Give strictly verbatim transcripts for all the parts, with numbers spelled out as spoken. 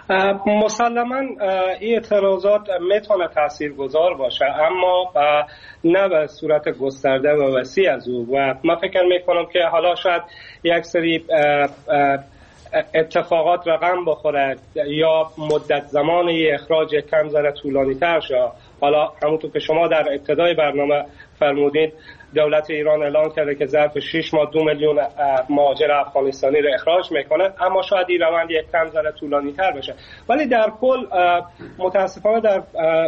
مسلما این اعتراضات میتونه تاثیرگذار باشه، اما نه به صورت گسترده و وسیع از او. و من فکر میکنم که حالا شاید یک سری اتفاقات رقم بخوره یا مدت زمان اخراج کم ذره طولانی تر شه. حالا همونطور که شما در ابتدای برنامه فرمودید، دولت ایران اعلان کرده که ظرف شش ماه دو میلیون مهاجر افغانستانی رو اخراج میکنه، اما شاید این روند یک کم ذره طولانی تر بشه. ولی در کل متاسفانه در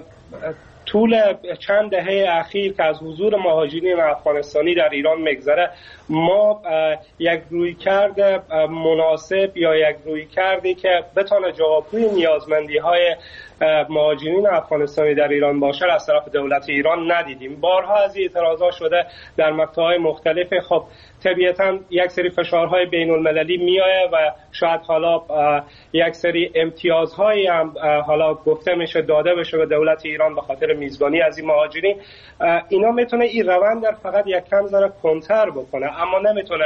طول چند دهه اخیر که از حضور مهاجرین افغانستانی در ایران میگذره، ما یک رویکرد مناسب یا یک رویکردی که بتونه جوابگوی نیازمندی های مهاجرین افغانستانی در ایران باشه از طرف دولت ایران ندیدیم. بارها از این اعتراضات شده در مقطع‌های مختلف. خب طبیعتاً یک سری فشارهای بین المللی میآید و شاید حالا یک سری امتیازهایی هم حالا گفته میشه داده بشه به دولت ایران به خاطر میزبانی از این مهاجرین. اینا میتونه این روند در فقط یک کم ذره کنتر بکنه، اما نمیتونه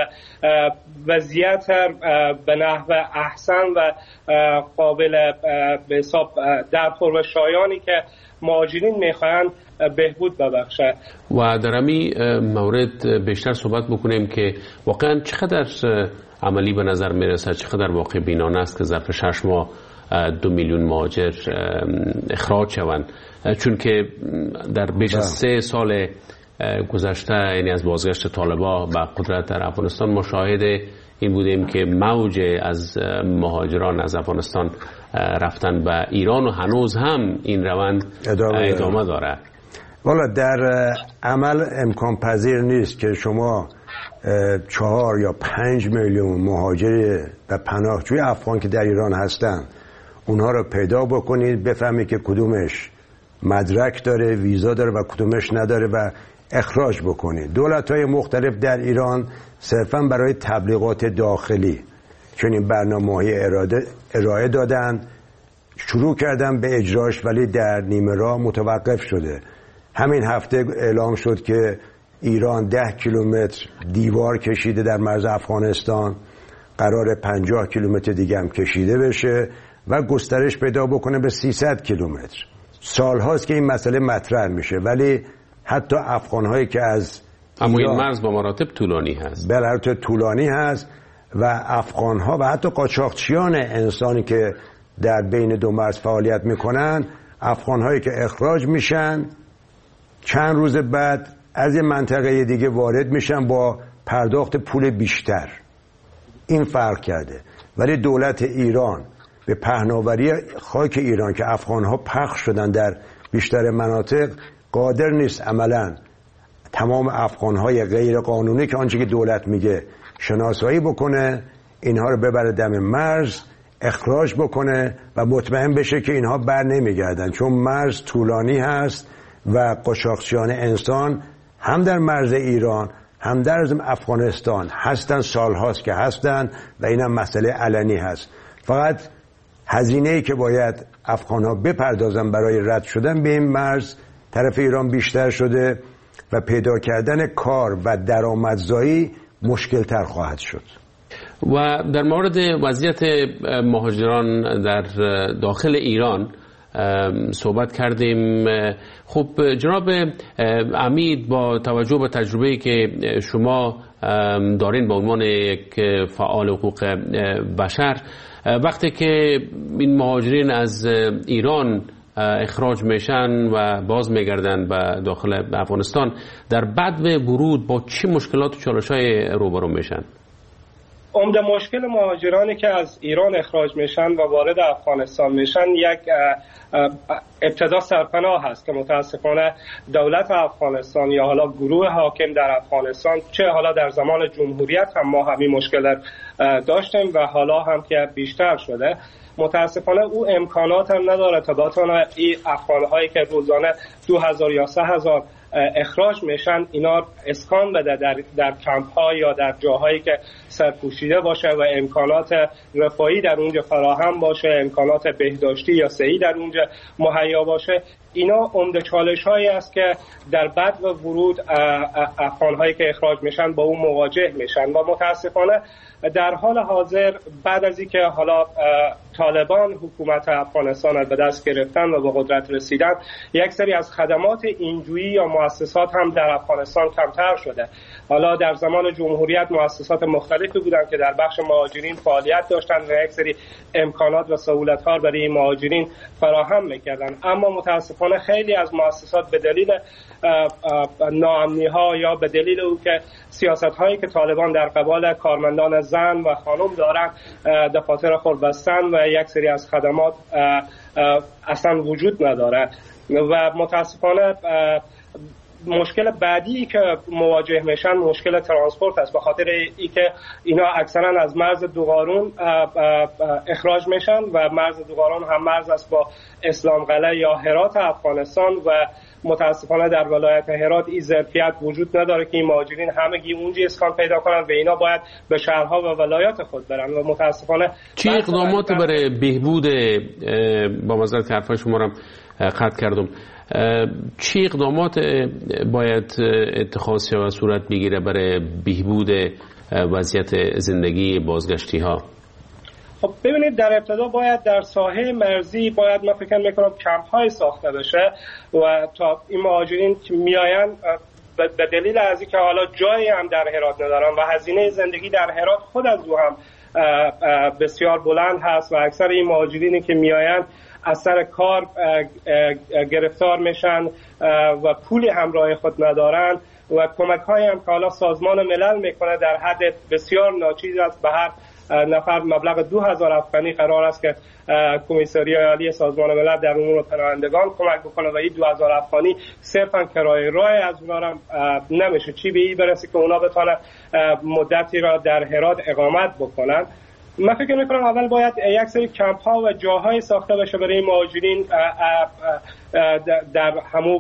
وضعیت به نحو احسن و قابل به حساب در پرو شایانی که مهاجرین میخواهند بهبود ببخشه. و در همین مورد بیشتر صحبت بکنیم که واقعا چقدر عملی به نظر میرسه، چقدر واقع بینانه است که ظرف شش ماه دو میلیون مهاجر اخراج شوند، چون که در بیش از سه سال گذشته، یعنی از بازگشت طالبان به قدرت در افغانستان، ما شاهد این بودیم که موج از مهاجران از افغانستان رفتن به ایران و هنوز هم این روند ادامه, ادامه داره. والا در عمل امکان پذیر نیست که شما چهار یا پنج میلیون مهاجر و پناهجوی افغان که در ایران هستن اونها رو پیدا بکنید، بفهمید که کدومش مدرک داره، ویزا داره و کدومش نداره و اخراج بکنید. دولت‌های مختلف در ایران صرفاً برای تبلیغات داخلی چنین برنامه‌های ارائه دادن، شروع کردن به اجراش، ولی در نیمه راه متوقف شده. همین هفته اعلام شد که ایران ده کیلومتر دیوار کشیده در مرز افغانستان، قرار پنجاه کیلومتر دیگه هم کشیده بشه و گسترش پیدا بکنه به سیصد کیلومتر. سالهاست که این مسئله مطرح میشه، ولی حتی افغان‌هایی که از اما این مرز با مراتب طولانی هست. بله، البته طولانی هست و افغان‌ها و حتی قاچاقچیان انسانی که در بین دو مرز فعالیت میکنن، افغان‌هایی که اخراج میشن چند روز بعد از این منطقه دیگه وارد میشن با پرداخت پول بیشتر. این فرق کرده. ولی دولت ایران به پهناوری خاک ایران که افغان‌ها پخش شدن در بیشتر مناطق قادر نیست عملاً تمام افغان‌های غیر قانونی که آنچه که دولت میگه شناسایی بکنه، اینها رو ببره دم مرز، اخراج بکنه و مطمئن بشه که اینها بر نمیگردن، چون مرز طولانی هست و قاچاقچیان انسان هم در مرز ایران هم در افغانستان هستن، سالهاست که هستن و اینم مسئله علنی هست. فقط هزینه‌ای که باید افغان‌ها بپردازن برای رد شدن به این مرز طرف ایران بیشتر شده و پیدا کردن کار و درآمدزایی مشکل تر خواهد شد. و در مورد وضعیت مهاجران در داخل ایران صحبت کردیم. خب جناب عمید، با توجه به تجربه‌ای که شما دارین به عنوان یک فعال حقوق بشر، وقتی که این مهاجرین از ایران اخراج میشن و باز میگردن به داخل افغانستان، در بعد ورود با چه مشکلات و چالش‌های روبرو میشن؟ عمده مشکل مهاجرانی که از ایران اخراج میشن و وارد افغانستان میشن یک ابتدا سرپناه هست که متاسفانه دولت افغانستان یا حالا گروه حاکم در افغانستان، چه حالا در زمان جمهوریت هم ما همین مشکل داشتیم و حالا هم که بیشتر شده، متاسفانه او امکانات هم نداره تا بتونه این افغان‌هایی که روزانه دو هزار یا سه هزار اخراج میشن اینا اسکان بده در در کمپ‌ها یا در جاهایی که سرپوشیده باشه و امکانات رفاهی در اونجا فراهم باشه، امکانات بهداشتی یا صحی در اونجا مهیا باشه. اینا عمده چالش هایی است که در بد و ورود افغان هایی که اخراج میشن با اون مواجه میشن و متاسفانه در حال حاضر بعد از اینکه حالا طالبان حکومت افغانستان را به دست گرفتن و به قدرت رسیدن، یک سری از خدمات اینجویی یا مؤسسات هم در افغانستان کمتر شده. حالا در زمان جمهوریت مؤسسات مختلفی بودن که در بخش مهاجرین فعالیت داشتن و یک سری امکانات و سهولت‌ها برای مهاجرین فراهم می‌کردن، اما متاسفانه خیلی از مؤسسات به دلیل ناامنی‌ها یا به دلیل او که سیاست‌هایی که طالبان در قبال کارمندان زن و خانم دارن دفاتر خود بستن و یک سری از خدمات اصلا وجود نداره و متاسفانه مشکل بعدی که مواجه میشن مشکل ترانسپورت است، به خاطر اینکه اینا اکثرا از مرز دوغارون اخراج میشن و مرز دوغارون هم مرز است با اسلام قلعه یا هرات افغانستان و متاسفانه در ولایت هرات این ظرفیت وجود نداره که این مهاجرین همگی اونجا اسکان پیدا کنن و اینا باید به شهرها و ولایات خود برن و متاسفانه چه اقدامات برای بهبود، با معذرت حرفای شما رو قطع کردم، چه اقدامات باید اتخاذ و صورت بگیره برای بهبود وضعیت زندگی بازگشتی ها؟ خب ببینید، در ابتدا باید در ساحه مرزی باید من فکر میکنم کمپ های ساخته بشه و تا این مهاجرین که میاین به دلیل از اینکه حالا جایی هم در هرات ندارن و هزینه زندگی در هرات خود از او هم بسیار بلند هست و اکثر این مهاجرینی که میاین از سر کار گرفتار میشن و پولی همراه خود ندارن و کمک های هم که حالا سازمان ملل میکنه در حد بسیار ناچیز است، به هر نفر مبلغ دو هزار افغانی قرار است که کمیسری عالی سازمان ملل در امور پناهندگان کمک بکنه و این دو هزار افغانی صرفا کرایه راه از اونا هم نمیشه، چی به این برسه که اونا بتونن مدتی را در هرات اقامت بکنن. من فکر میکنم اول باید یک سری کمپ ها و جاهای ساخته بشه برای مهاجرین در همون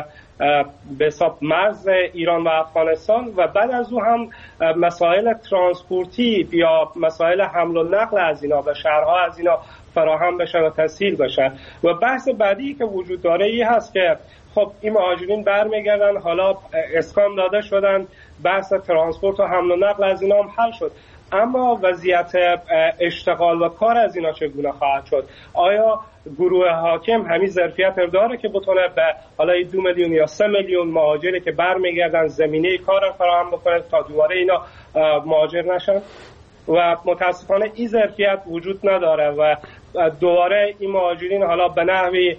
به حساب مرز ایران و افغانستان و بعد از او هم مسائل ترانسپورتی یا مسائل حمل و نقل از اینا به شهرها از اینا فراهم بشه و تسهیل بشه. و بحث بعدی که وجود داره این هست که خب این مهاجرین برمیگردن، حالا اسکان داده شدن، بحث ترانسپورت و حمل و نقل از اینا هم حل شد، اما وضعیت اشتغال و کار از اینا چگونه خواهد شد؟ آیا گروه حاکم همین ظرفیت داره که بتونه به حالا دو میلیون یا سه میلیون مهاجری که برمیگردن زمینه کار فراهم بکنه تا دوباره اینا مهاجر نشن؟ و متاسفانه این ظرفیت وجود نداره و دوباره این مهاجرین حالا به نحوی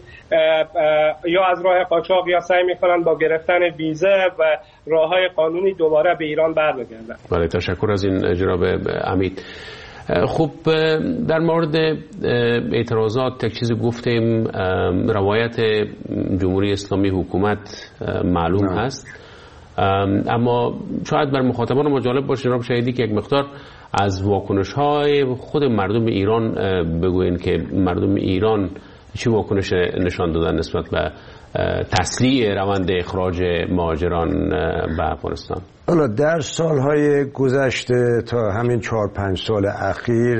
یا از راه قاچاق یا سعی میکنن با گرفتن ویزه و راههای قانونی دوباره به ایران برمیگردن. بله، تشکر از این جناب امید. خب در مورد اعتراضات یک چیز گفتیم، روایت جمهوری اسلامی حکومت معلوم نه. هست، اما شاید بر مخاطبان ما جالب باشه جناب شهیدی که یک مقدار از واکنش های خود مردم ایران بگوین که مردم ایران چه واکنش نشان دادن نسبت به تسریع روند اخراج مهاجران به افغانستان. حالا در سالهای گذشته تا همین چهار پنج سال اخیر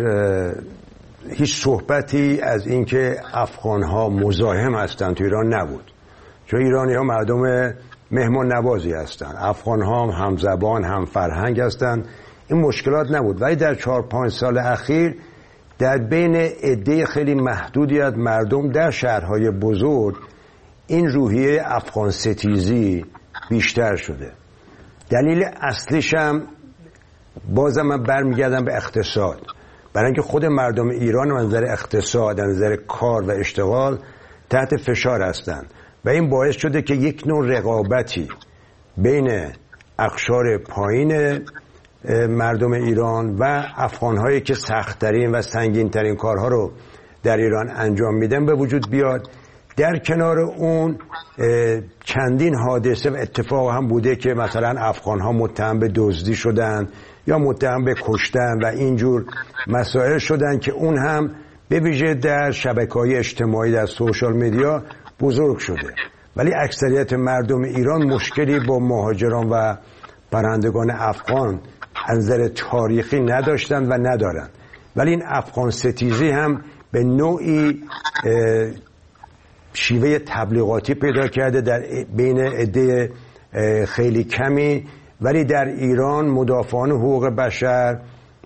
هیچ صحبتی از اینکه افغانها مزاحم هستند تو ایران نبود، چون ایرانی ها مردم مهمان نوازی هستند، افغانها هم همزبان هم فرهنگ هستند، این مشکلات نبود. ولی در چهار پنج سال اخیر در بین عده خیلی محدودی از مردم در شهرهای بزرگ این روحیه افغان ستیزی بیشتر شده. دلیل اصلیش هم بازم من برمیگردم به اقتصاد، برای اینکه خود مردم ایران از نظر اقتصاد، از نظر کار و اشتغال تحت فشار هستند و این باعث شده که یک نوع رقابتی بین اقشار پایین مردم ایران و افغان‌هایی که سخت‌ترین و سنگین‌ترین کارها رو در ایران انجام میدن به وجود بیاد. در کنار اون چندین حادثه و اتفاق هم بوده که مثلا افغان‌ها متهم به دزدی شدن یا متهم به کشتن و اینجور مسائل شدن که اون هم به ویژه در شبکه‌های اجتماعی در سوشال میدیا بزرگ شده. ولی اکثریت مردم ایران مشکلی با مهاجران و پناهندگان افغان از نظر تاریخی نداشتن و ندارن، ولی این افغان ستیزی هم به نوعی شیوه تبلیغاتی پیدا کرده در بین عده خیلی کمی، ولی در ایران مدافعان حقوق بشر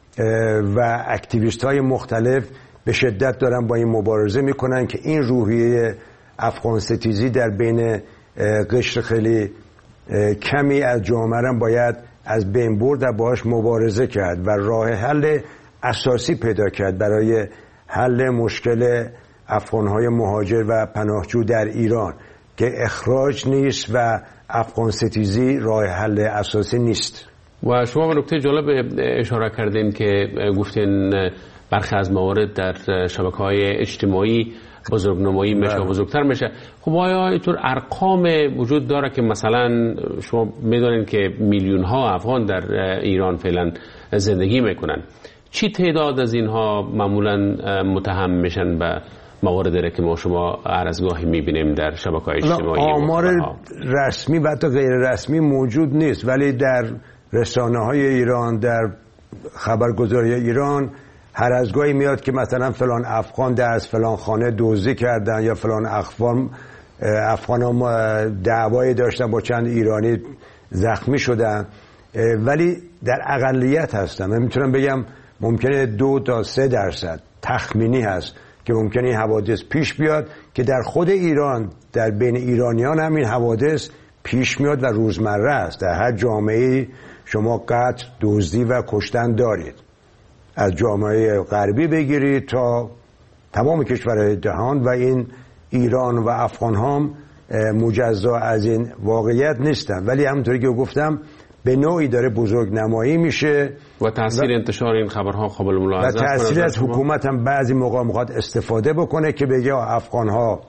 و اکتیویست های مختلف به شدت دارن با این مبارزه میکنن که این روحیه افغان ستیزی در بین قشر خیلی کمی از جامعه باید از بین برد و باهاش مبارزه کرد و راه حل اساسی پیدا کرد برای حل مشکل افغانهای مهاجر و پناهجو در ایران که اخراج نیست و افغان ستیزی راه حل اساسی نیست. و شما به نکته جالب اشاره کردین که گفتین برخی از موارد در شبکه‌های اجتماعی بزرگنمایی میشه و بزرگتر میشه. خب آیا اینطور ارقام وجود داره که مثلا شما میدونین که میلیون ها افغان در ایران فعلا زندگی میکنن، چی تعداد از اینها معمولا متهم میشن به مواردی که ما شما هر از گاهی میبینیم در شبکه‌های اجتماعی؟ آمار رسمی و حتی غیر رسمی موجود نیست، ولی در رسانه‌های ایران، در خبرگزاری ایران هر از گاهی میاد که مثلا فلان افغان در از فلان خانه دزدی کردن یا فلان افغان افغان هم دعوایی داشتن با چند ایرانی زخمی شدن، ولی در اقلیت هستن. من میتونم بگم ممکنه دو تا سه درصد تخمینی هست که ممکنه این حوادث پیش بیاد که در خود ایران در بین ایرانیان هم این حوادث پیش میاد و روزمره است. در هر جامعه شما قتل، دزدی و کشتن دارید، از جامعه غربی بگیرید تا تمام کشورهای جهان، و این ایران و افغان هم مجزا از این واقعیت نیستن، ولی همونطوری که گفتم به نوعی داره بزرگ نمایی میشه و تاثیر انتشار این خبرها قابل ملاحظه و تاثیر از حکومت هم بعضی موقع میخواد استفاده بکنه که بگه افغان ها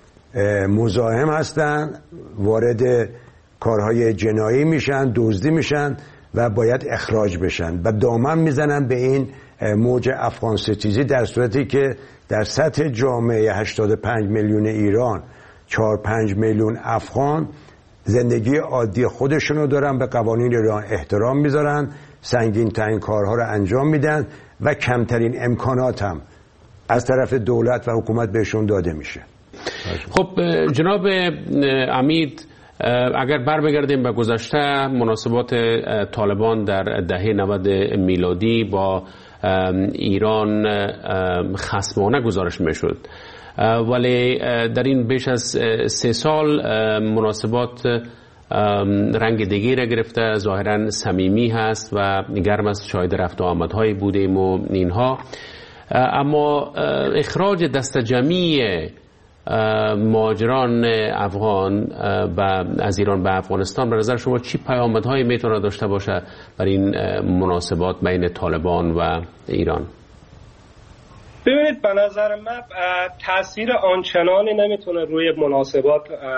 مزاحم هستن، وارد کارهای جنایی میشن، دزدی میشن و باید اخراج بشن و دامن میزنن به این موج افغان ستیزی، در صورتی که در سطح جامعه هشتاد و پنج میلیون ایران چهار پنج میلیون افغان زندگی عادی خودشونو دارن، به قوانین ایران احترام میذارن، سنگین ترین کارها رو انجام میدن و کمترین امکانات هم از طرف دولت و حکومت بهشون داده میشه. خب جناب امید، اگر بر بگردیم به گذشته، مناسبات طالبان در دهه نود میلادی با ایران خصمانه گزارش میشد، ولی در این بیش از سه سال مناسبات رنگ دیگری را گرفته، ظاهرا صمیمی هست و گرم از شاهد رفت و آمدهایی بودیم و اینها. اما اخراج دست جمعی مهاجران افغان از ایران به افغانستان به نظر شما چی پیامدهایی میتونه داشته باشه برای این مناسبات بین طالبان و ایران؟ ببینید، به نظر من تاثیر آنچنانی نمیتونه روی مناسبات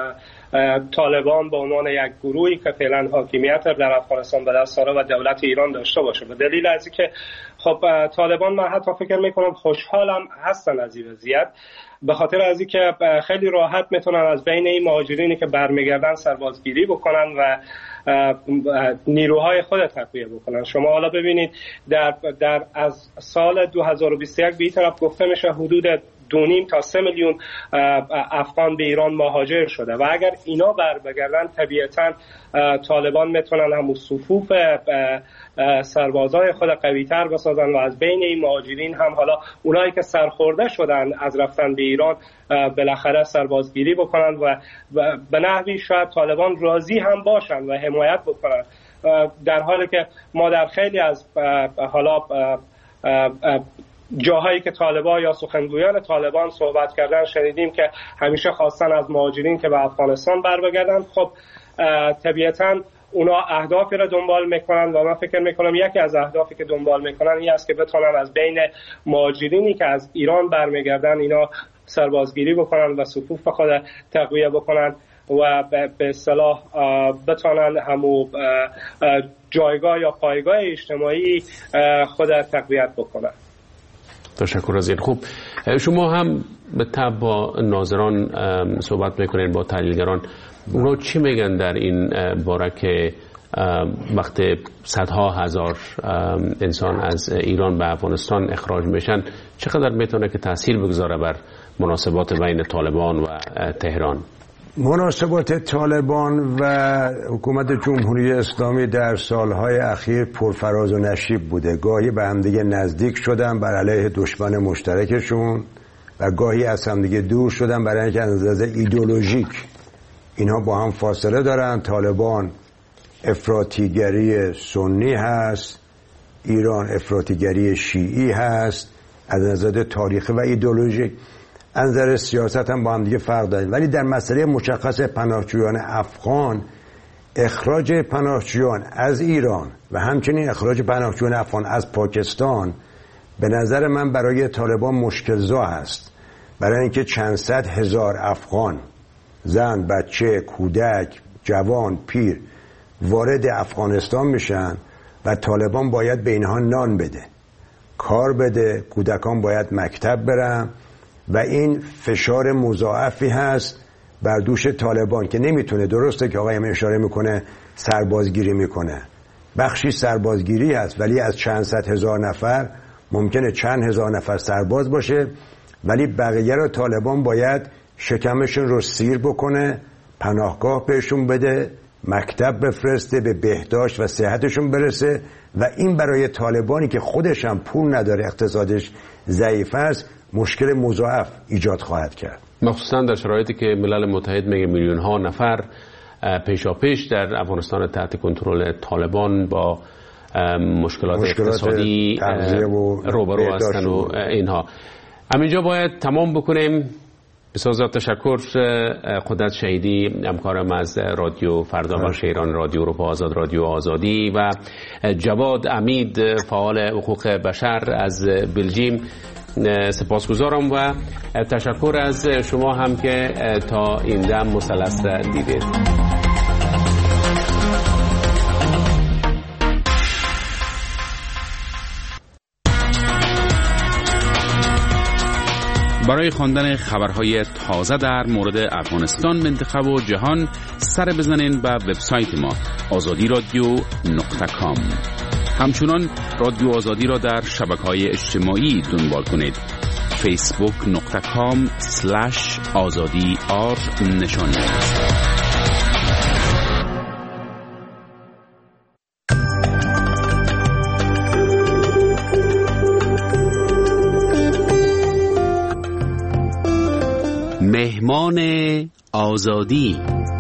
طالبان به عنوان یک گروهی که فعلا حاکمیت در افغانستان به دست داره و دولت ایران داشته باشه، به دلیل از اینکه خب طالبان من حتی فکر میکنم خوشحالم هستن از این وضعیت، به خاطر از اینکه خیلی راحت میتونن از بین این مهاجرینی که برمیگردن سربازگیری بکنن و نیروهای خود تقویه بکنن. شما حالا ببینید در در از سال دو هزار و بیست و یک به این طرف گفته میشه حدود دو نیم تا سه میلیون افغان به ایران مهاجر شده و اگر اینا بر بگردن طبیعتاً طالبان میتونن همون صفوف سربازای خود قوی‌تر بسازن و از بین این مهاجرین هم حالا اونایی که سرخورده شدن از رفتن به ایران بالاخره سربازگیری بکنن و به نحوی شاید طالبان راضی هم باشن و حمایت بکنن، در حالی که ما در خیلی از حالا جاهایی که طالبان یا سخنگویان طالبان صحبت کردن شنیدیم که همیشه خواستن از مهاجرین که به افغانستان بر بگردن. خب طبیعتاً اونا اهدافی را دنبال میکنن و من فکر میکنم یکی از اهدافی که دنبال میکنن این است که بتونن از بین مهاجرینی که از ایران برمیگردن اینا سربازگیری بکنن و صفوف خود تقویه بکنن و به اصطلاح بتونن همو جایگاه یا پایگاه اجتماعی خود تقویت بکنن. تشکر از این. خوب، شما هم به تبع با ناظران صحبت میکنین، با تحلیلگران، اونا چی میگن در این باره که وقتی صدها هزار انسان از ایران به افغانستان اخراج میشن چقدر میتونه که تاثیر بگذاره بر مناسبات بین طالبان و تهران؟ مناسبات طالبان و حکومت جمهوری اسلامی در سالهای اخیر پرفراز و نشیب بوده. گاهی به همدیگه نزدیک شدن بر علیه دشمن مشترکشون و گاهی از همدیگه دور شدن برای اینکه از نظر ایدئولوژیک اینها با هم فاصله دارن. طالبان افراطیگری سنی هست، ایران افراطیگری شیعی هست. از نظر تاریخی و ایدئولوژیک، از نظر سیاست هم با هم دیگه فرق دارن. ولی در مسئله مشخص پناهجویان افغان، اخراج پناهجویان از ایران و همچنین اخراج پناهجویان افغان از پاکستان به نظر من برای طالبان مشکل‌زا است، برای اینکه چند صد هزار افغان، زن، بچه، کودک، جوان، پیر وارد افغانستان میشن و طالبان باید به اینها نان بده، کار بده، کودکان باید مکتب برن و این فشار مضاعفی هست بر دوش طالبان که نمیتونه. درسته که آقایم اشاره میکنه سربازگیری میکنه، بخشی سربازگیری هست، ولی از چند صد هزار نفر ممکنه چند هزار نفر سرباز باشه، ولی بقیه رو طالبان باید شکمشون رو سیر بکنه، پناهگاه بهشون بده، مکتب بفرسته، به بهداشت و صحتشون برسه و این برای طالبانی که خودش هم پول نداره، اقتصادش ضعیف است، مشکل مضاعف ایجاد خواهد کرد. مخصوصا در شرایطی که ملل متحد میگه میلیون ها نفر پیشاپیش در افغانستان تحت کنترل طالبان با مشکلات, مشکلات اقتصادی روبرو هستن و اینها. همینجا باید تمام بکنیم. بسیار تشکر قدرت شهیدی، همکارم از رادیو فردا بخش ایران، رادیو اروپا آزاد، رادیو آزادی، و جواد امید، فعال حقوق بشر از بلژیم. سپاسگزارم و تشکر از شما هم که تا این دم مثلث دیدید. برای خواندن خبرهای تازه در مورد افغانستان، منطقه و جهان سر بزنین به وبسایت ما آزادی رادیو نقطه کام. همچنان رادیو آزادی را در شبکه‌های اجتماعی دنبال کنید. فیسبوک نقطه کام سلش آزادی آر نشان. مهمان آزادی.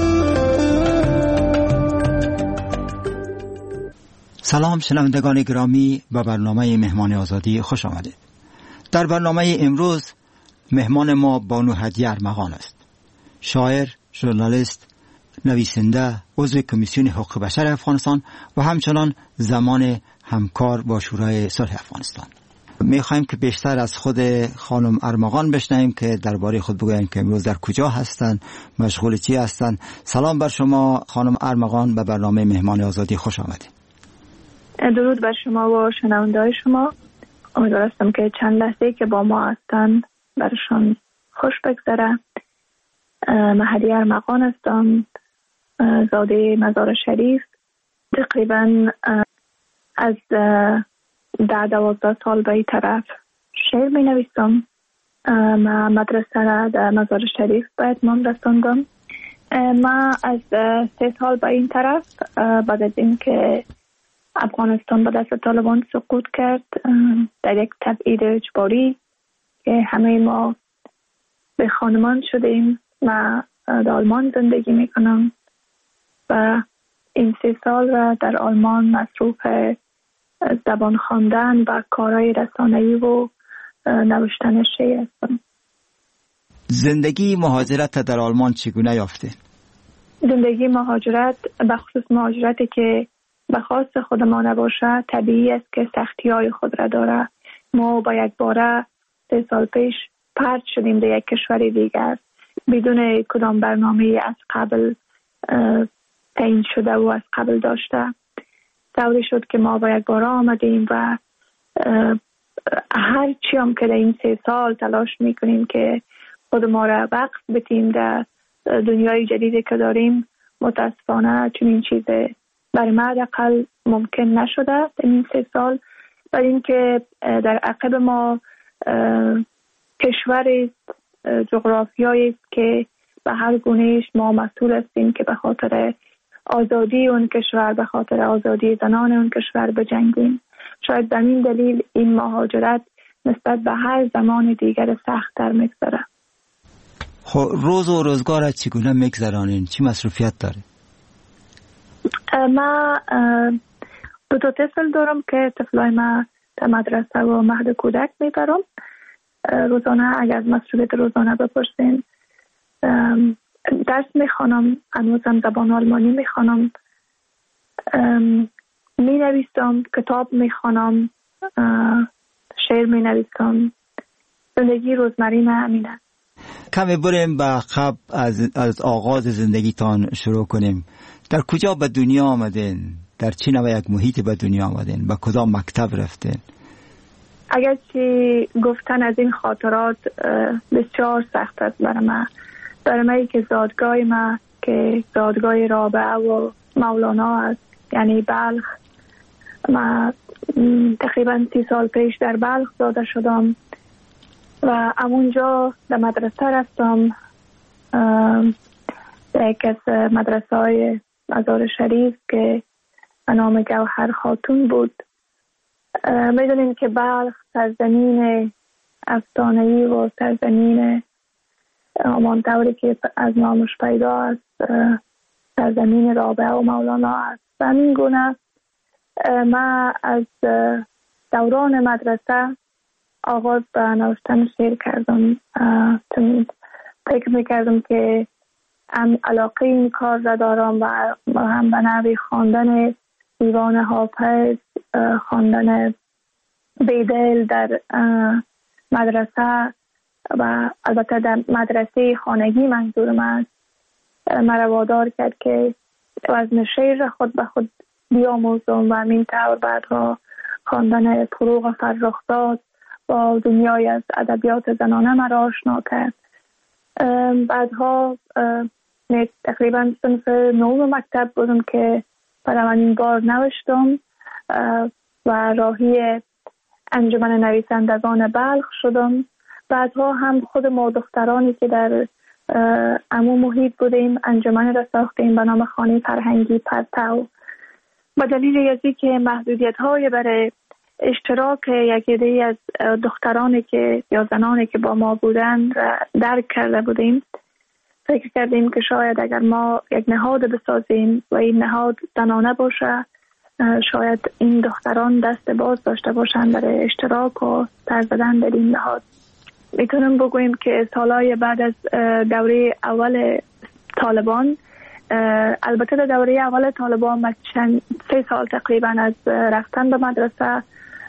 سلام شنوندگان گرامی، به برنامه مهمان آزادی خوش آمدید. در برنامه امروز مهمان ما بانو هدیه ارمغان است. شاعر، ژورنالیست، نویسنده، عضو کمیسیون حقوق بشر افغانستان و همچنان زمان همکار با شورای صلح افغانستان. میخوایم که بیشتر از خود خانم ارمغان بشنویم که درباره خود بگویند که امروز در کجا هستند، مشغول چی هستند. سلام بر شما خانم ارمغان، به برنامه مهمان آزادی خوش آمدید. درود بر شما و شنونده‌های شما. امیدوار هستم که چند لحظه که با ما هستند برشان خوش بگذره. من هدیه ارمغان هستم، زاده مزار شریف. تقریبا از ده دوازده سال به این طرف شعر می نویسم. من مدرسه را در مزار شریف به اتمام رساندم. من از سه سال به این طرف، بعد از این که افغانستان به دست طالبان سقوط کرد در یک تبعید اجباری که همه ما به خانمان شدیم، من در آلمان زندگی می کنم و این سه سال را در آلمان مصروف زبان خواندن و کارهای رسانه‌ای و نوشتن شعر هستم. زندگی مهاجرت در آلمان چگونه یافته؟ زندگی مهاجرت، به خصوص مهاجرتی که به خواست خود ما نباشه، طبیعی است که سختی‌های خود را داره. ما با یک باره سه سال پیش پرت شدیم به یک کشور دیگر بدون کدام برنامه از قبل تعیین شده و از قبل داشته. طوری شد که ما با یک باره آمدیم و هر چی هم که در این سه سال تلاش میکنیم که خود ما را وقف بتیم در دنیای جدیدی که داریم، متاسفانه چنین چیزی برای ما حداقل ممکن نشده در این سه سال. برای اینکه در عقب ما کشوری جغرافیایی است که به هر گونهش ما مسئول هستیم که به خاطر آزادی اون کشور، به خاطر آزادی زنان اون کشور بجنگیم. شاید به این دلیل این مهاجرت نسبت به هر زمان دیگر سخت‌تر می‌گذره. خب روز و روزگار چگونه می‌گذرانین؟ چی مصروفیت داره؟ ما دو تا طفل دارم که طفلای ما در مدرسه و مهد کودک میبرم. روزانه اگر از مصروفیت روزانه بپرسین، درس میخوانم، هنوزم زبان آلمانی میخوانم، مینویسم، کتاب میخوانم، شعر مینویسم. زندگی روزمره من همینه. کمی بریم به عقب، از از آغاز زندگیتان شروع کنیم. در کجا به دنیا آمدین؟ در چه نوع یک محیط به دنیا آمدین؟ به کدام مکتب رفتین؟ اگرچه گفتن از این خاطرات بسیار سخت است برای من. برای من که زادگاه ما که زادگاه رابعه و مولانا است، یعنی بلخ. من تقریبا سی سال پیش در بلخ زاده شدم و همونجا در مدرسه رفتم. در یک از مدرسه های مزار شریف که به نام گوهر خاتون بود. میدونیم که بلخ سرزمین افسانه‌ای و سرزمین همانطوری که از نامش پیدا است سرزمین رابعه و مولانا است. و همین گونه من از دوران مدرسه آغاز به نوشتن شعر کردم، چون فکر میکردم که هم علاقه این کار را دارم و هم به نوی خواندن دیوان حافظ، خواندن بیدل در مدرسه و البته در مدرسه خانگی منظورم است، مرا وادار کرد که وزن شعر را خود به خود بیاموزم و همین طور بعدها خواندن فروغ فرخزاد با دنیای از ادبیات زنانه مرا آشنا کرد. بعدها تقریبا صنف نهم مکتب بودم که برای من این بار نوشتم و راهی انجمن نویسندگان بلخ شدم. بعدها هم خود ما دخترانی که در عموم محیط بودیم انجمن را ساختیم به نام خانه فرهنگی پرتو. با دلیل ازی که محدودیت های برای اشتراک یک عده از دخترانی که یا زنانی که با ما بودن درک کرده بودیم، فکر کردیم که شاید اگر ما یک نهاد بسازیم و این نهاد زنانه باشه، شاید این دختران دست باز داشته باشند برای اشتراک و سر زدن در این نهاد. میتونم بگویم که سالهای بعد از دوره اول طالبان، البته در دوره اول طالبان من چند سه سال تقریبا از رفتن به مدرسه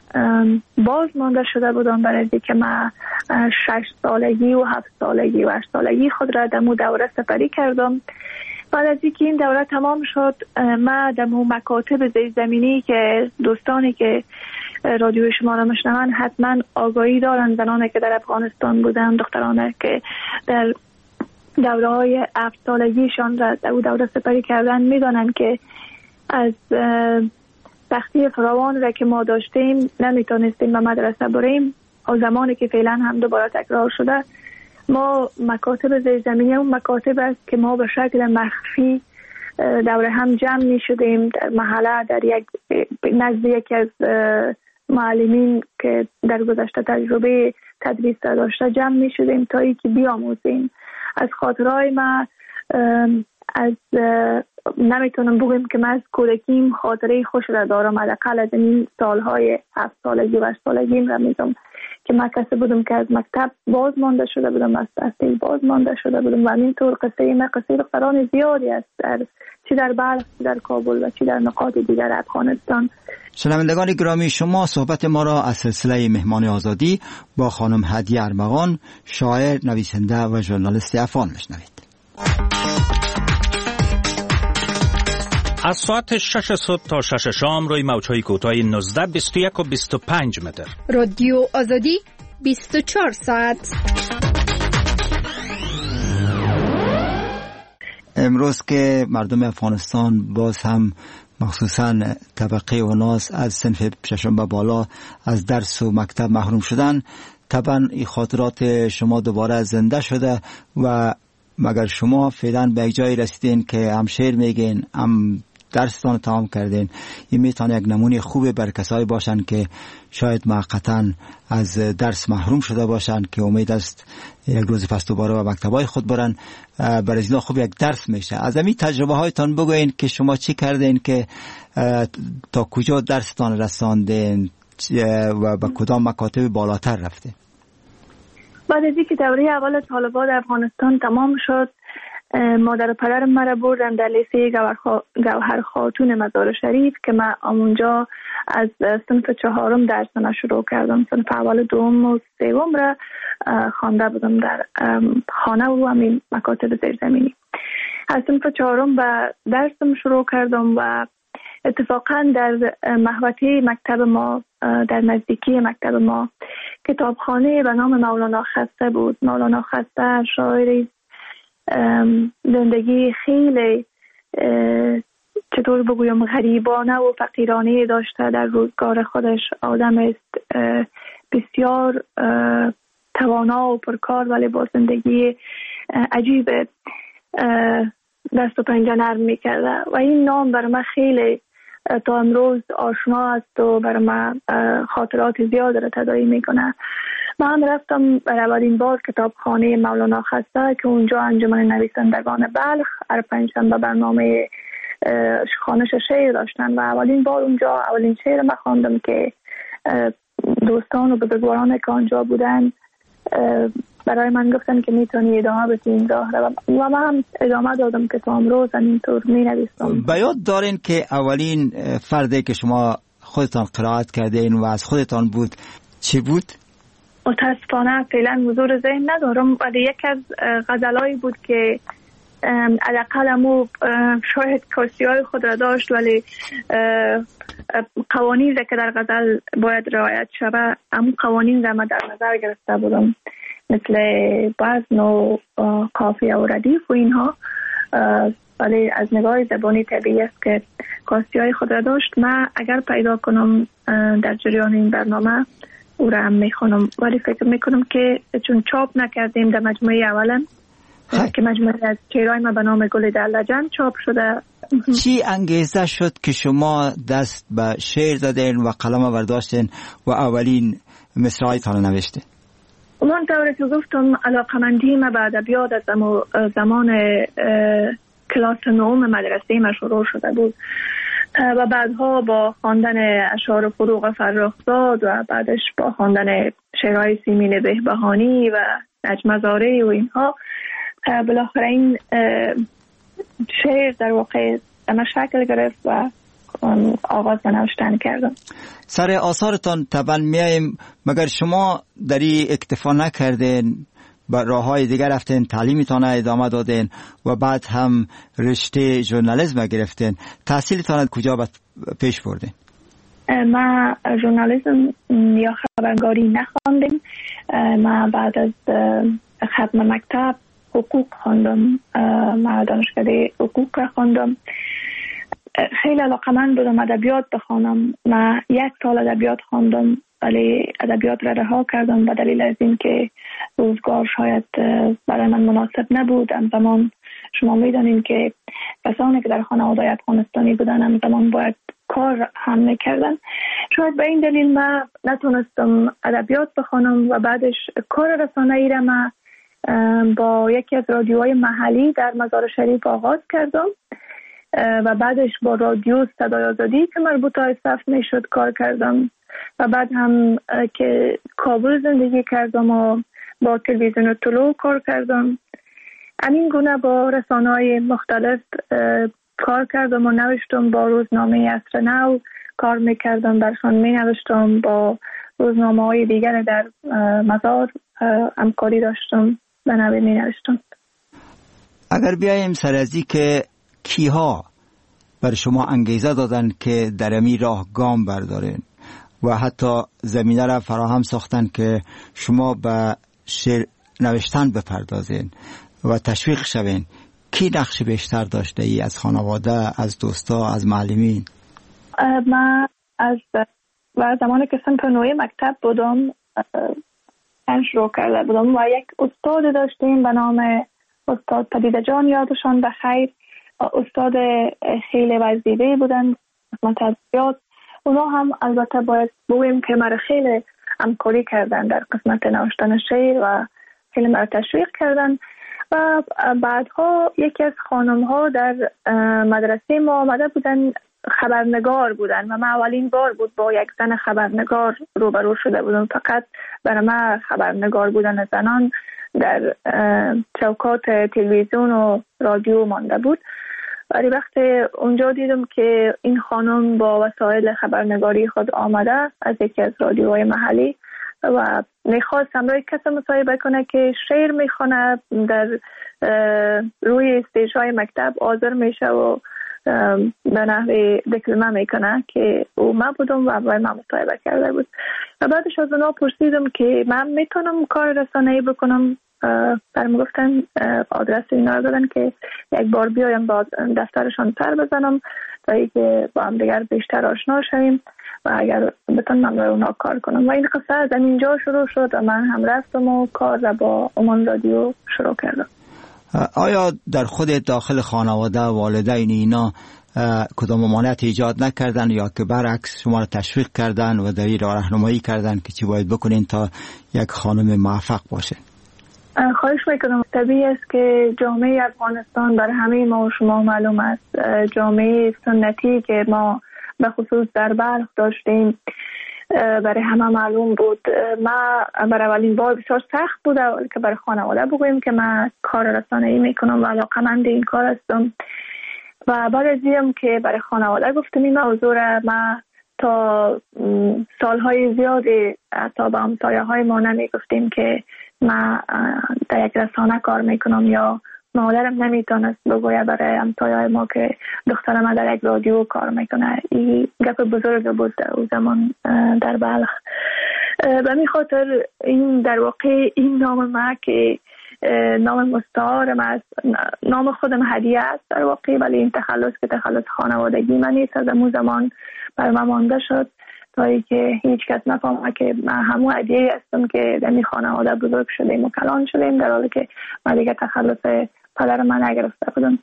باز مانده شده بودم، برای اینکه من شش سالگی و هفت سالگی و هشت سالگی خود را در مو دوره سپری کردم. بعد از اینکه این دوره تمام شد، من در مو مکاتب زیرزمینی که دوستانی که رادیو شما را میشنون حتما آگاهی دارن، زنانی که در افغانستان بودن، دخترانی که در دوره های هفت سالگیشان را در او دوره سپری کردن، میدانن که از سختی فراوان را که ما داشتیم نمیتونستیم به مدرسه بریم. و زمانی که فعلا هم دوباره تکرار شده، ما مکاتب زیرزمینی اون مکاتب است که ما به شکل مخفی دوره هم جمع می شدیم در محله، در یک نزد یکی از معلمین که در گذشته تجربه تدریس داشته جمع می شدیم تا ای که بیاموزیم. از خاطرهای ما از نمیتونم بگویم که من از کودکیم خاطره خوش را دارم، حداقل از این سالهای هفت سالگی و هشت سالگیم را میگم که من کسی بودم که از مکتب باز مانده شده بودم، از تحصیل باز مانده شده بودم و همینطور قصه من قصه دختران زیادی است، در چی در بلخ، چی در کابل و چی در نقاط دیگر افغانستان. شنوندگان گرامی، شما صحبت ما را از سلسله مهمان آزادی با خانم هدیه ارمغان، شاعر، نویسنده و ژورنالیست افغان میشنوید. از ساعت شش صبح تا شش شام روی موج‌های کوتاه نوزده، بیست و یک و بیست و پنج متر. رادیو آزادی بیست و چهار ساعت. امروز که مردم افغانستان باز هم مخصوصاً طبقه اوناس از صنف ششم به بالا از درس و مکتب محروم شدن، طبعا این خاطرات شما دوباره زنده شده و مگر شما فعلا به جایی رسیدین که هم شعر میگین هم درستان تمام کردین، این میتونه یک نمونه خوبه بر کسایی باشن که شاید موقتا از درس محروم شده باشن که امید است یک روز پس دوباره به مکتبای خود برن. برای اینا خوب یک درس میشه. از همین تجربه هایتان بگوین که شما چی کردین که تا کجا درستان رساندین و به کدام مکاتب بالاتر رفتین؟ بعد از اینکه دوره اول طالبان در افغانستان تمام شد، مادر و پدرم مرا بردن در لیسه گوهر خاتون مزار شریف که من اونجا از صنف چهارم درسم شروع کردم. صنف اول، دوم و سوم را خوانده بودم در خانه و همین مکاتب زیرزمینی. از صنف چهارم به درسم شروع کردم و اتفاقا در محوطه مکتب ما، در نزدیکی مکتب ما، کتابخانه به نام مولانا خسته بود. مولانا خسته شاعری زندگی خیلی چطور بگویم غریبانه و فقیرانه داشته. در روزگار خودش آدم است بسیار توانا و پرکار، ولی با زندگی عجیب دست و پنجه نرم میکرده و این نام برای من خیلی تا امروز آشنا است و برای من خاطرات زیاد را تداعی میکنه. من رفتم برای اولین بار کتابخانه مولانا خسته که اونجا انجمن نویسندگان بلخ هر پنجشنبه برنامه خوانش شعر داشتن و اولین بار اونجا اولین شعر من خواندم که دوستان و بزرگواران که آنجا بودن برای من گفتن که میتونی ادامه بدی این راه رو و من هم ادامه دادم که تا امروز همینطور می نویسم. به یاد دارین که اولین فردی که شما خودتان قرائت کردین و از خودتان بود چی بود؟ متاسفانه فعلا حضور ذهن ندارم، ولی یک از غزلایی بود که علاقه امو شاید کاسیای خود را داشت ولی قوانین را که در غزل باید رعایت شود امو قوانین را من در نظر گرفته بودم، مثل وزن و قافیه و ردیف و اینها، ولی از نگاه زبانی طبیعی است که کاسیای خود را داشت. من اگر پیدا کنم در جریان این برنامه او را هم میخونم، ولی فکر میکنم که چون چاپ نکردیم در مجموعه اولم که مجموعه از شعرهای ما به نام گل در لجن چاپ شده. چی انگیزه شد که شما دست به شعر زدین و قلم برداشتین و اولین مصرعایتان نوشتین؟ من طوری که گفتم علاقمندی ما به ادبیات از زمان کلاس نهم مدرسه ما شروع شده بود و بعدها با خواندن اشعار فروغ فرخزاد و بعدش با خواندن شعرهای سیمین بهبهانی و نجم زاره و اینها بالاخره این شعر در واقع اما شکل گرفت و آغاز نوشتن کردم. سر آثارتان طبعا میاییم، مگر شما در این اکتفا نکردین با راه های دیگر رفتین، تعلیمتان ادامه دادین و بعد هم رشته ژورنالیسم گرفتین؟ تحصیلتان کجا پیش بردین؟ ما ژورنالیسم یا خبرنگاری نخواندیم. ما بعد از ختم مکتب حقوق خواندم. ما دانشکده حقوق را خواندم. خیلی علاقمند بودم ادبیات بخوانم. من یک سال ادبیات خواندم ولی ادبیات را رها کردم به دلیل از این که روزگار شاید برای من مناسب نبود. همزمان شما میدانید که کسانی که در خانواده افغانستانی بودن همزمان باید کار هم میکردن. شاید به این دلیل من نتونستم ادبیات بخوانم و بعدش کار رسانه‌ای را من با یکی از رادیوهای محلی در مزار شریف آغاز کردم و بعدش با رادیو صدای آزادی که مربوط به صف میشد کار کردم و بعد هم که کابل زندگی کردم و با تلویزیون طلوع کار کردم. همین گونه با رسانه‌های مختلف کار کردم و نوشتم. با روزنامه عصر نو کار میکردم، درشان می نوشتم. با روزنامه های دیگر در مزار همکاری داشتم، به نوی می نوشتم. اگر بیاییم سر ازی که کیها بر شما انگیزه دادن که در امی راه گام بردارین و حتی زمینه را فراهم ساختن که شما به شعر نوشتن بپردازین و تشویق شوین، کی نقش بیشتر داشته ای؟ از خانواده، از دوستا، از معلمین؟ من از و زمانی که صنف نوع مکتب بودم نوشتن شروع کرده بودم و یک استاد داشتیم به نام استاد پدیده جان، یادشان بخیر. استاد خیلی وزیده بودن قسمت ادبیات. اونا هم البته باید بگویم که مرا خیلی همکاری کردن در قسمت نوشتن شعر و خیلی مرا تشویق کردن. و بعدها یکی از خانم ها در مدرسه ما آمده بودن، خبرنگار بودن و من اولین بار بود با یک زن خبرنگار روبرو شده بودم. فقط برای من خبرنگار بودن زنان در چوکات تلویزیون و رادیو مانده بود. ولی وقتی اونجا دیدم که این خانم با وسایل خبرنگاری خود آمده از یکی از رادیوهای محلی و میخواست همراه کسی مصاحبه کنه که شعر میخونه، در روی استیج‌های مکتب حاضر میشه و به نحوی دکلمه میکنه که او من بودم و باید من مصاحبه کرده بود. و بعدش از اونا پرسیدم که من میتونم کار رسانه‌ای بکنم. برم گفتن آدرس اینا رو دادن که یک بار بیایم با دفترشان سر بزنم تا اینکه با هم دیگر بیشتر آشنا شویم و اگر بتونم من برای اونا کار کنم. و این قصه از اینجا شروع شد و من هم رفتم و کار را با عمان رادیو شروع کردم. آیا در خود داخل خانواده والدین اینا کدام ممانعت ایجاد نکردن یا که برعکس شما را تشویق کردن و در این راهنمایی کردن که چی باید بکنین تا یک خانم موفق باشه؟ خواهش میکنم. طبیعی است که جامعه افغانستان برای همه ما و شما معلوم است، جامعه سنتی که ما به خصوص در بلخ داشتیم برای همه معلوم بود. ما برای اولین بار بسیار سخت بود که برای خانواده بگوییم که من کار رسانه‌ای میکنم و علاقه‌مند این کار هستم. و بعد از اینم که برای خانواده گفتم این موضوع را، ما تا سالهای زیادی حتی به همسایه های ما نمیگفتیم که من در یک رسانه کار میکنم، یا مادرم نمیتونست بگوید برای همسایه ما که دخترم من در یک رادیو کار میکنه. این گپ بزرگ بود در زمان در بلخ. به می خاطر این در واقع این نام ما که نام مستعارم است، نام خودم هدیه است در واقع، ولی این تخلص که تخلص خانوادگی من نیست، از اون زمان بر من مانده شد تا اینکه هیچ کس نفهمه که من همون هدیه هستم که در این خانواده بزرگ شدیم و کلان شدیم، در حالی که من دیگه تخلص پدر من نگرفته بودم.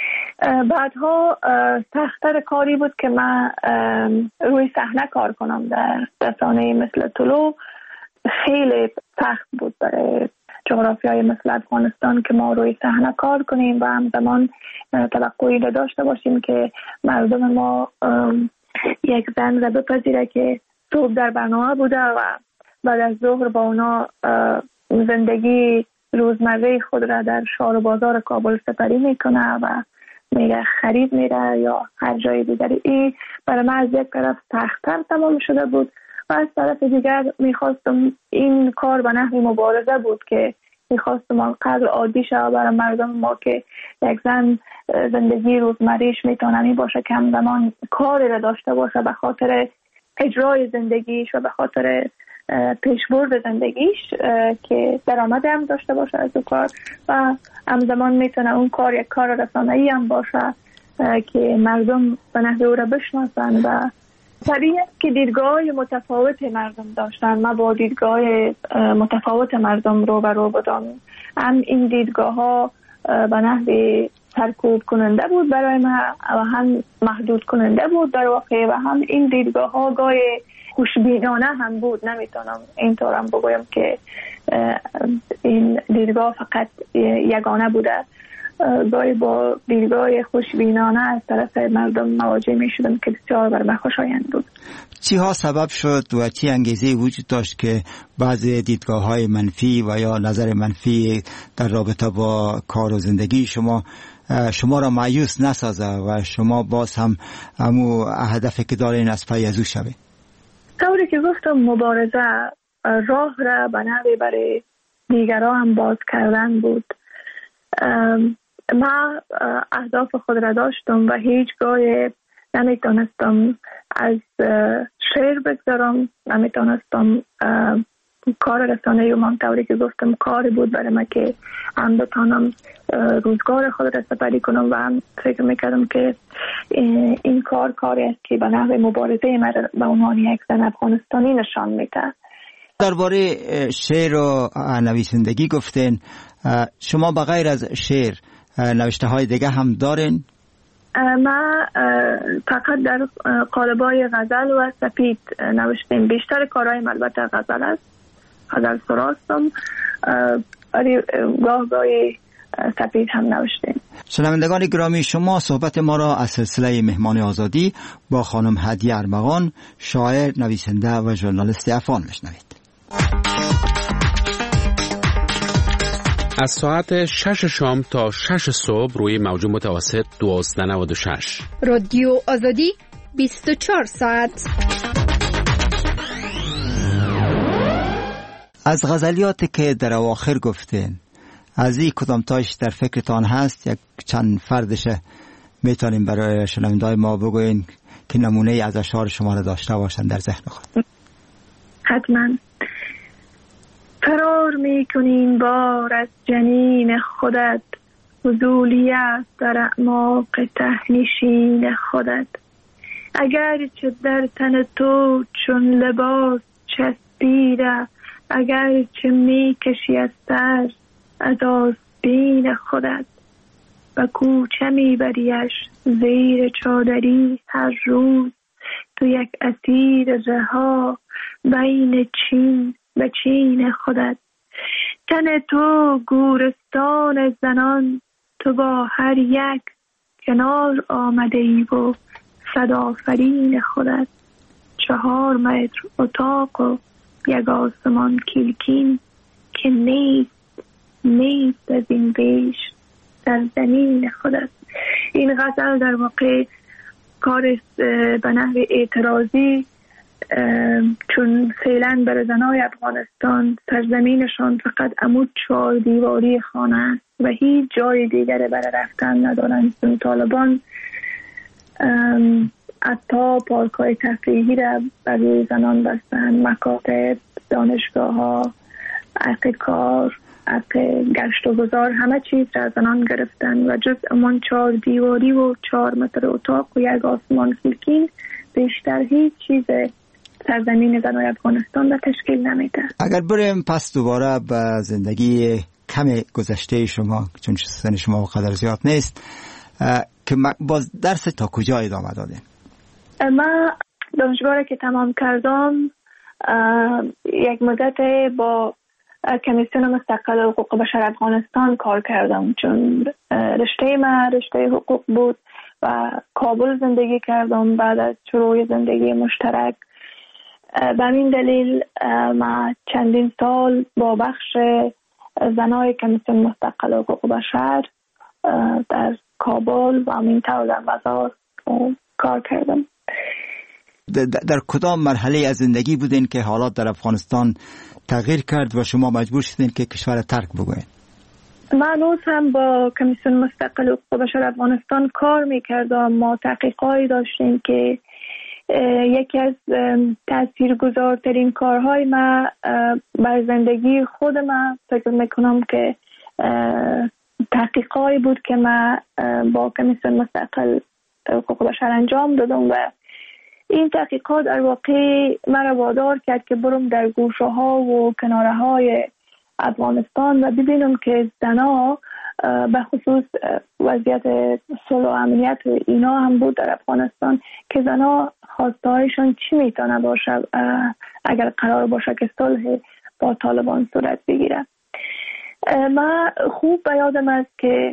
بعدها سخت‌تر کاری بود که من روی صحنه کار کنم در رسانه مثل طلوع. خیلی سخت بود برای جغرافیای مثل افغانستان که ما روی صحنه کار کنیم و همزمان توقعی را داشته باشیم که مردم ما یک زن را بپذیره که صبح در برنامه بوده و بعد از ظهر با اونا زندگی روزمره خود را در شهر و بازار کابل سپری میکنه و میره خرید میره یا هر جای دیگری. این برای من از یک طرف سخت‌تر تمام شده بود و از طرف دیگر میخواستم این کار به نحو مبارزه بود که میخواستم آنقدر عادی شد برای مردم ما که یک زن زندگی روزمریش میتونه باشه که همزمان کاری را داشته باشه به خاطر اجرای زندگیش و به خاطر پیشبرد زندگیش که درآمد هم داشته باشه از اون کار و همزمان میتونه اون کار یک کار رسانه‌ای هم باشه که مردم به نحو او را بشناسن. و طبیعی است که دیدگاه متفاوت مردم داشتن. من با دیدگاه متفاوت مردم رو برو بودم. هم این دیدگاه ها به نحو سرکوب کننده بود برای من و هم محدود کننده بود در واقع، و هم این دیدگاه ها گاه خوشبینانه هم بود. نمیتونم اینطورم بگویم که این دیدگاه فقط یگانه بوده. گاهی با دیدگاه خوشبینانه از طرف مردم مواجه می شدم که بسیار بر من خوشایند بود. چی ها سبب شد و چی انگیزه وجود داشت که بعضی دیدگاه های منفی و یا نظر منفی در رابطه با کار و زندگی شما شما را مایوس نسازه و شما باز هم همو هدفی که دارین از پی از او شوید؟ طوری که گفتم مبارزه راه را به نحوی برای دیگران هم باز کردن بود. من اهداف خود را داشتم و هیچگاه نمیتونستم از شعر بگذارم، نمیتونستم کار رسانه‌ای و من طوری که گفتم کاری بود برای من که هم بتانم روزگار خود را سپری کنم و هم فکر میکردم که این کار کاری است که به نحو مبارزه من به عنوان یک زن افغانستانی نشان میده. درباره شعر و نویسندگی گفتین، شما بغیر از شعر نوشته های دیگه هم دارین؟ ما فقط در قالب‌های غزل و سپید نوشتیم. بیشتر کارهای البته غزل است، غزل سراستم، ولی گاه گاهی سپید هم نوشتیم. شنوندگان گرامی، شما صحبت ما را از سلسله مهمان آزادی با خانم هدیه ارمغان، شاعر، نویسنده و ژورنالیست افغان میشنوید. از ساعت شش شام تا شش صبح روی موج متوسط دوازده نود و شش. رادیو آزادی بیست و چهار ساعت. از غزلیاتی که در اواخر گفتین، از این کدام تاش در فکرتان هست؟ یک چند فردش میتونیم برای شنونده‌های ما بگوین که نمونه از اشعار شما را داشته باشن در ذهن خود؟ حتما. فرار میکنین بار از جنین خودت، فضولی است در اعماق تهنشین خودت. اگر چه در تن تو چون لباس چسبیده، اگر چه میکشی از سر از آستین خودت. و کوچه میبریش زیر چادری هر روز، تو یک اسیر رها بین چین به چین خودت. تن تو گورستان زنان، تو با هر یک کنار آمده ای و صدافرین خودت. چهار متر اتاق و یک آسمان کلکین، که نیست نیست از این بیش در زمین خودت. این غزل در واقع کار به نحو اعتراضی، چون فعلا برای زنای افغانستان سرزمینشان فقط عمود چهار دیواری خانه است و هیچ جای دیگره برای رفتن ندارند. چون طالبان حتی پارک‌های تفریحی را برای زنان بستن، مکاتب، دانشگاه ها، حق کار، حق گشت و گذار، همه چیز را از زنان گرفتن و جز امان چهار دیواری و چهار متر اتاق و یک آسمان کلکین بیشتر هیچ چیز سرزمین زنای افغانستان را تشکیل نمیده. اگر بریم پس دوباره به زندگی کم گذشته شما، چون سن شما قدر زیاد نیست، که باز درس تا کجا ادامه دادین؟ من دانشگاه که تمام کردم یک مدت با کمیسیون مستقل حقوق بشر افغانستان کار کردم، چون رشته من رشته حقوق بود و کابل زندگی کردم بعد از شروع زندگی مشترک. به این دلیل من چندین سال با بخش زنای کمیسیون مستقل حقوق بشر در کابل و همین طور در مزار کار کردم. در کدام مرحله از زندگی بودین که حالات در افغانستان تغییر کرد و شما مجبور شدین که کشور ترک بگوین؟ من هنوز هم با کمیسیون مستقل حقوق بشر افغانستان کار میکردم. ما تحقیقاتی داشتیم که یکی از تاثیرگذارترین کارهای ما بر زندگی خود من فکر میکنم که تحقیقاتی بود که من با کمیسیون مستقل حقوق بشر انجام دادم و این تحقیقات در واقع مرا وادار کرد که برم در گوشه ها و کناره های افغانستان و ببینم که زنها به خصوص وضعیت صلح و امنیت و اینا هم بود در افغانستان، که زنها خواسته هایشان چی میتونه باشه اگر قرار باشه که صلح با طالبان صورت بگیره. من خوب به یادم است که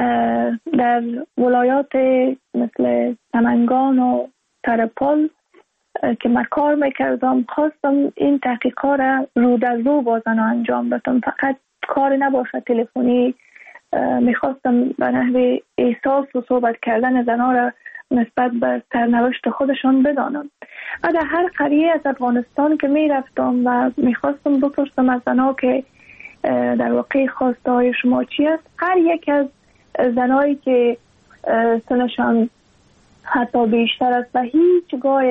در ولایات مثل سمنگان و ترپل که من کار میکردم خواستم این تحقیقات را رو در رو با زنها انجام بدم، فقط کار نباشه تلفنی. میخواستم به نحو احساس و صحبت کردن زنها را نسبت به سرنوشت خودشان بدانم. و در هر قریه از افغانستان که میرفتم و میخواستم بپرسم از زنها که در واقع خواسته های شما چی است، هر یک از زنهایی که سنشان حتی بیشتر است و هیچ گاه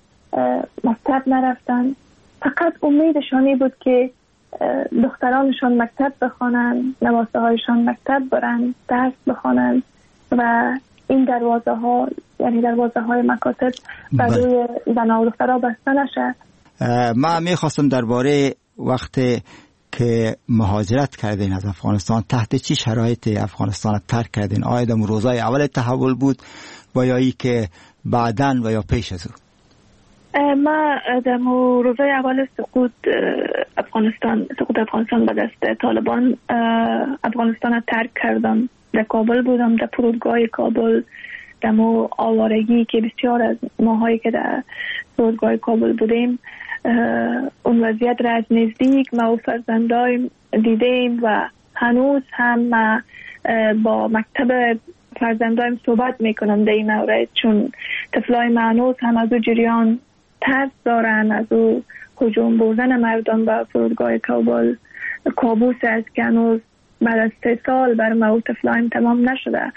مکتب نرفتن، فقط امیدشانی بود که دخترانشان مکتب بخوانند، نواسه هایشان مکتب برن، درس بخوانند و این دروازه ها، یعنی دروازه های مکاتب برای زنها و دخترها بسته نشه. من میخواستم درباره وقتی که مهاجرت کردین از افغانستان تحت چی شرایطی افغانستان ترک کردین؟ آیا در روزای اول تحول بود و یا ای که بعداً و یا پیش از او؟ ما در روزای اول سقوط افغانستان سقوط افغانستان به دست طالبان افغانستان ترک کردم. در کابل بودم، در فرودگاه کابل، در مو آوارگی که بسیار از ماهایی که در فرودگاه کابل بودیم اون وضعیت را از نزدیک ما و فرزندایم دیدیم و هنوز هم ما با مکتب فرزندایم صحبت میکنم در این مورد، چون طفلای ما هنوز هم از او جریان ترس دارن، از او هجوم بردن مردم به فرودگاه کابل کابوس است که هنوز بعد از سه سال بر ما و طفلایم تمام نشده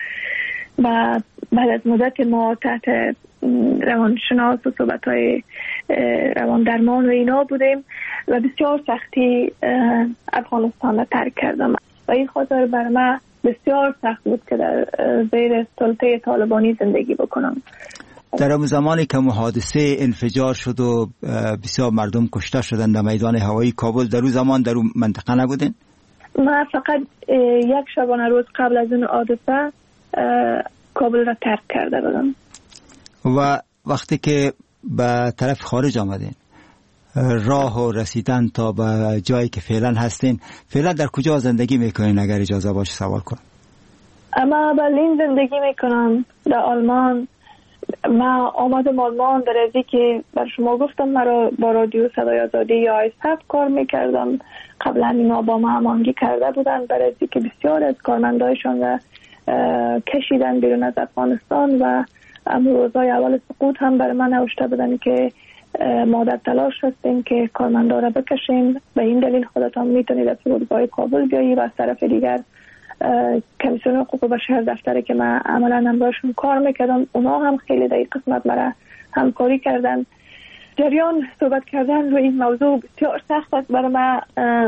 و بعد از مدت ما تحت روانشناس و صحبت های روان درمان و اینا بودیم و بسیار سختی افغانستان را ترک کردم و این خاطر بر ما بسیار سخت بود که در زیر سلطه طالبانی زندگی بکنم. در اون زمانی که حادثه انفجار شد و بسیار مردم کشته شدند در میدان هوایی کابل، در اون زمان در اون منطقه نبودین؟ ما فقط یک شبانه روز قبل از اون حادثه کابل را ترک کرده بودم. و وقتی که به طرف خارج آمدین، راه و رسیدن تا به جایی که فعلا هستین، فعلا در کجا زندگی میکنین اگر اجازه باشه سوال کنم؟ اما برلین زندگی میکنم، در آلمان. ما آمدم آلمان در ازی که بر شما گفتم مرا با رادیو صدای آزادی یا ایسف کار میکردم. قبلا اینا با ما همانگی کرده بودن در ازی که بسیار از کارمندایشان را کشیدن بیرون از افغانستان و روزای اول سقوط هم بر من نوشته بودن که ما در تلاش هستیم که کارمندا را بکشیم، به این دلیل خودتان میتونید از فرودگاه کابل بیایی و از طرف دیگر کمیسیون حقوق بشر دفتری که من عملا هم باشون کار میکردم اونا هم خیلی در این قسمت مرا همکاری کردن. جریان صحبت کردن روی این موضوع بسیار سخت است برای من،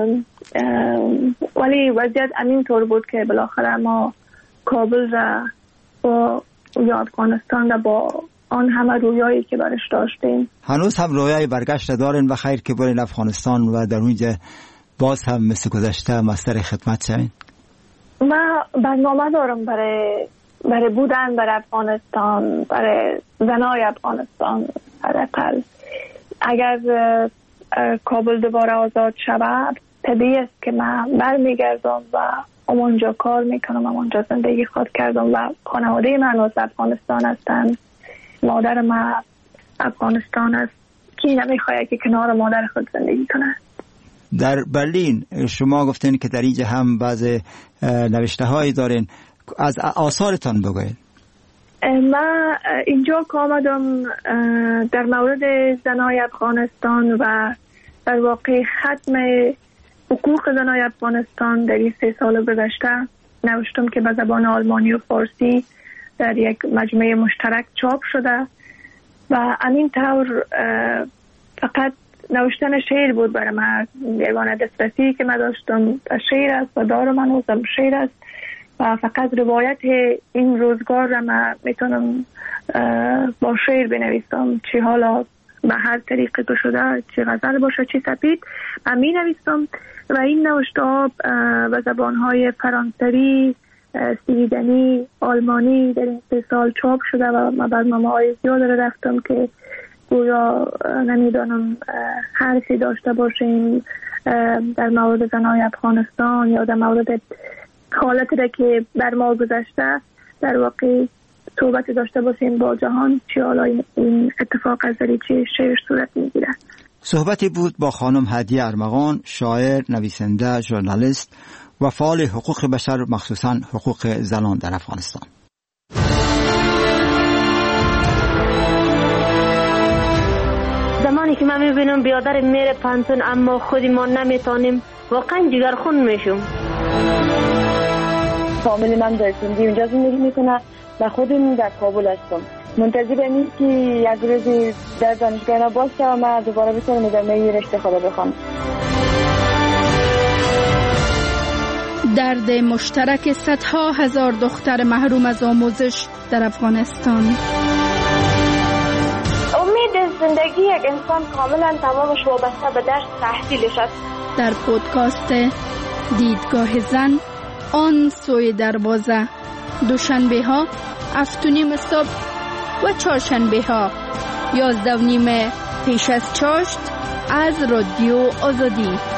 ولی وضعیت همین طور بود که بالاخره ما کابل را با یا افغانستان را با آن همه رویایی که برش داشتیم هنوز هم رویای برگشت دارین و خیر که برین افغانستان و در اونجا باز هم مثل گذشته مستر خدمت شوین؟ من برنامه دارم برای برای بودن برای افغانستان، برای زنای افغانستان. حداقل اگر کابل دوباره آزاد شود طبیعی است که من برمیگردم و اونجا کار میکنم، اونجا زندگی خود کردم و خانواده من از افغانستان هستن. مادر من افغانستان است که نمیخواهد که کنار مادر خود زندگی کنه. در برلین شما گفتین که در اینجا هم بعض نوشته هایی دارین، از آثارتان بگوین. من اینجا که آمدم در مورد زنای افغانستان و در واقع ختم حقوق زنای افغانستان در این سه سال گذشته نوشتم که به زبان آلمانی و فارسی در یک مجموعه مشترک چاپ شده و همین طور فقط نوشتن شعر بود برای من، یگانه دسترسی که من داشتم شعر است و دارم هنوزم شعر است و فقط روایت این روزگار را من میتونم با شعر بنویسم، چه حالا به هر طریقه که شده، چه غزل باشه چه سپید من می نویسم و این نوشته ها به زبانهای فرانسوی، سویدنی، آلمانی در این سه سال چاپ شده و من برنامه های زیاد را رفتم که گویا نمیدانم حرفی داشته باشیم در مورد زنای افغانستان یا در مورد حالتی را که بر ما گذشته در واقع صحبت داشته باشیم با جهان، چه حالا این اتفاق از دریچه شعر صورت میگیره. صحبتی بود با خانم هدیه ارمغان، شاعر، نویسنده، ژورنالیست و فعال حقوق بشر، مخصوصاً حقوق زنان در افغانستان. زمانی که من میبینم بیادر میره پانتون اما خودی ما نمیتونیم، واقعا جگرخون میشم. فامیلی من در سندی اونجا زندگی میکنه و خودم در کابل هستم. منتظر اینیم که یک روزی در دانشگاه باز شد و من دوباره بتونم ادامه رشته خود بخوام. درد مشترک صدها هزار دختر محروم از آموزش در افغانستان. امید زندگی یک انسان کاملا تمامش وابسته به درس تحصیلش است. در پودکاست دیدگاه زن آن سوی دروازه، دوشنبه ها هفت و نیم صبح و چهارشنبه ها یازده و نیم پیش از چاشت از رادیو آزادی.